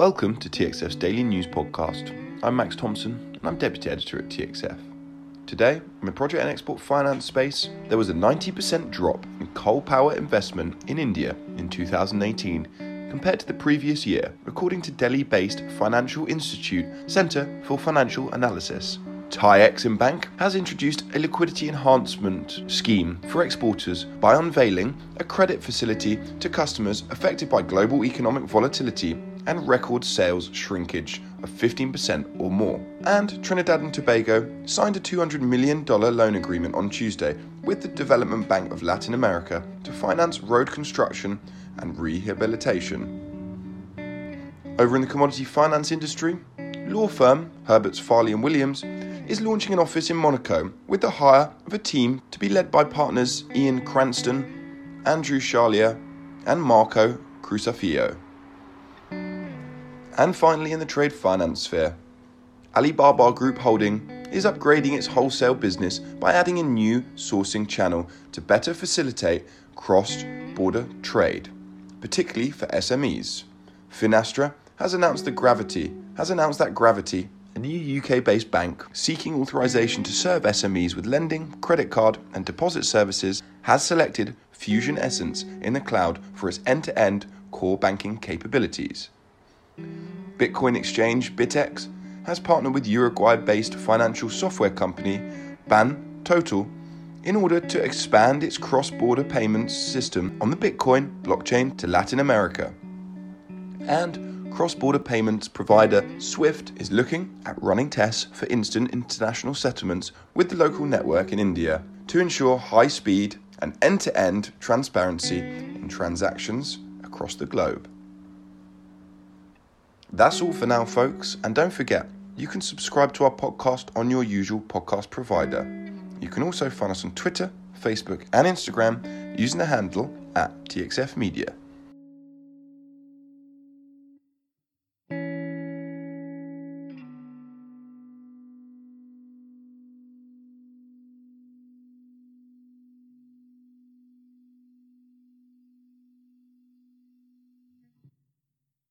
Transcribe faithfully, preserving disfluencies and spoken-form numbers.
Welcome to T X F's Daily News Podcast. I'm Max Thompson and I'm Deputy Editor at T X F. Today, in the project and export finance space, there was a ninety percent drop in coal power investment in India in two thousand eighteen compared to the previous year, according to Delhi-based Financial Institute Centre for Financial Analysis. Thai Exim Bank has introduced a liquidity enhancement scheme for exporters by unveiling a credit facility to customers affected by global economic volatility and record sales shrinkage of fifteen percent or more. And Trinidad and Tobago signed a two hundred million dollars loan agreement on Tuesday with the Development Bank of Latin America to finance road construction and rehabilitation. Over in the commodity finance industry, law firm Herberts Farley and Williams is launching an office in Monaco with the hire of a team to be led by partners Ian Cranston, Andrew Charlier and Marco Cruzafillo. And finally, in the trade finance sphere, Alibaba Group Holding is upgrading its wholesale business by adding a new sourcing channel to better facilitate cross-border trade, particularly for S M Es. Finastra has announced that Gravity has announced that Gravity, a new U K-based bank seeking authorization to serve S M Es with lending, credit card and deposit services, has selected Fusion Essence in the cloud for its end-to-end core banking capabilities. Bitcoin exchange BitX has partnered with Uruguay-based financial software company Ban Total in order to expand its cross-border payments system on the Bitcoin blockchain to Latin America. And cross-border payments provider Swift is looking at running tests for instant international settlements with the local network in India to ensure high speed and end-to-end transparency in transactions across the globe. That's all for now, folks, and don't forget, you can subscribe to our podcast on your usual podcast provider. You can also find us on Twitter, Facebook and Instagram using the handle at T X F Media.